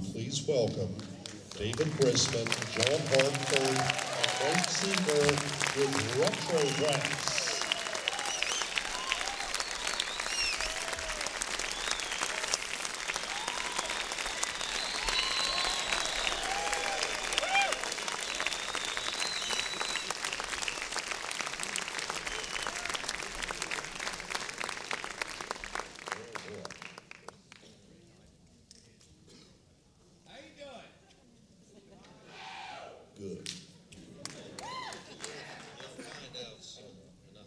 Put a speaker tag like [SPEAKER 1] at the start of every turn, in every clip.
[SPEAKER 1] please welcome David Grisman, John Hartford, and Mike Seeger with Retro Brass. Good.
[SPEAKER 2] You'll find out soon enough.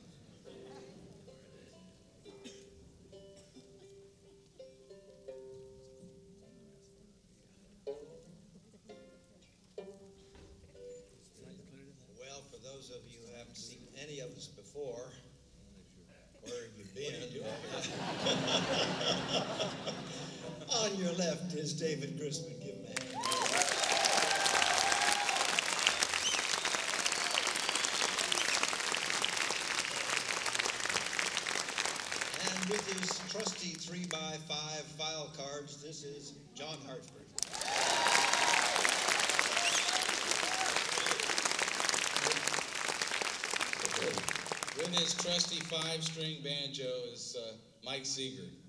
[SPEAKER 2] Well, for those of you who haven't seen any of us before, where have you been? On your left is David Grisman. Give him a hand. And with his trusty 3x5 file cards, this is John Hartford.
[SPEAKER 3] With his trusty 5-string banjo is Mike Seeger.